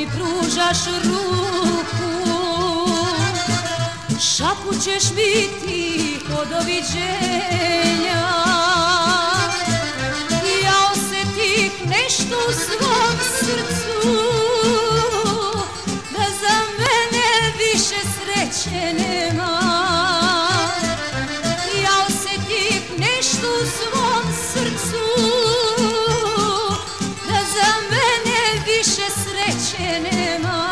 pružaš ruku, šapućeš mi tiho doviđenja. Ja osjetih nešto u svom srcu, da za mene više sreće nema. Ja osjetih nešto u svom srcu, da za mene više sreće nema.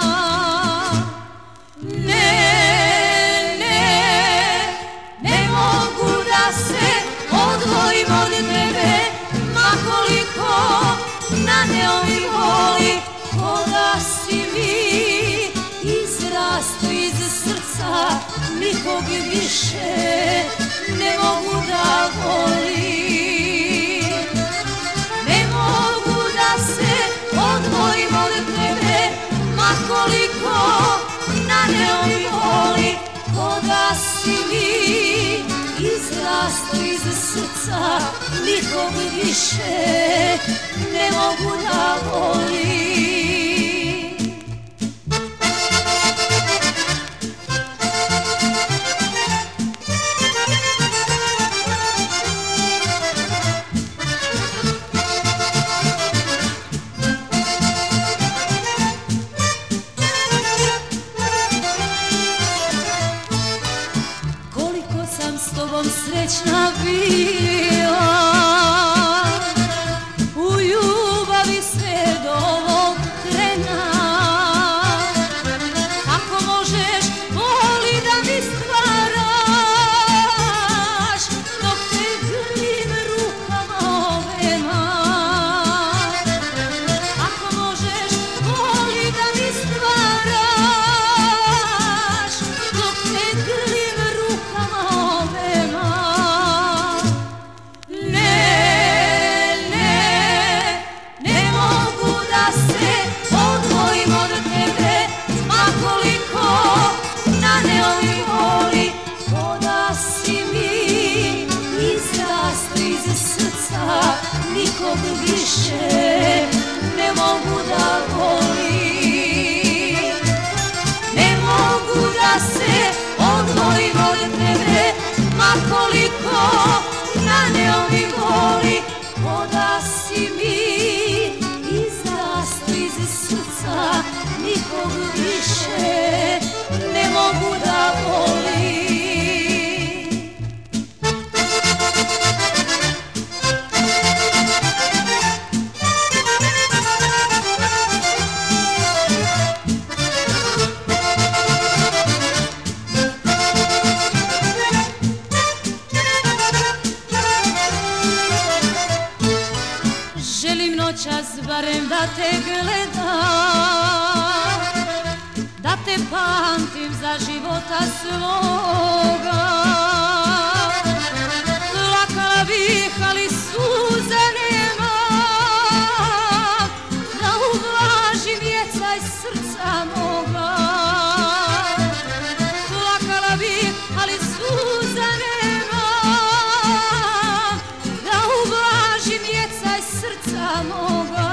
Ne mogu da se odvojim od tebe, ma koliko naneo mi boli. Ko da si mi izrasto iz srca, nikog više ne mogu da volim. Ne mogu da se odvojim od tebe, ma koliko naneo mi boli. Ko da si mi izrasto iz srca, nikog više ne mogu da volim. S tobom srećna bila, u ljubavi sve do ovog trena. Kako možeš boli da mi stvaraš, dok te grlim rukama ovema. Kako možeš boli da mi stvaraš, dok te grlim rukama ovema. Nikog više ne mogu da volim. Ne mogu da se odvojim od tebe, ma koliko naneo mi boli. Ko da si mi izrasto iz srca, nikog više ne mogu da volim. Želim noćas barem da te gledam, da te pamtim za života svoga. Plakala bih, ali suza nemam, da ublažim jecaj srca moga. Plakala bih, ali suza nemam, da ublažim jecaj srca moga.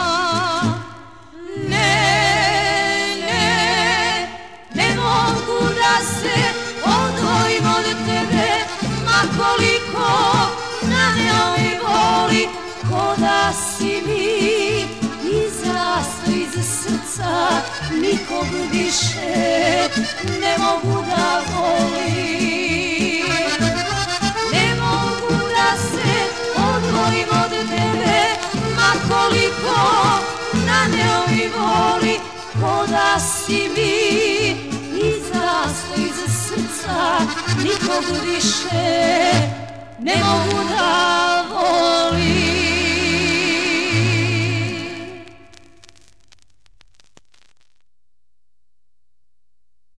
Ne mogu da se odvojim od tebe, ma koliko naneo mi boli. Ko da si mi izrasto iz srca, nikog više ne mogu da volim. Ne mogu da se odvojim od tebe, ma koliko naneo mi boli. Ko da si mi izrasto iz srca, nikog više ne mogu da volim.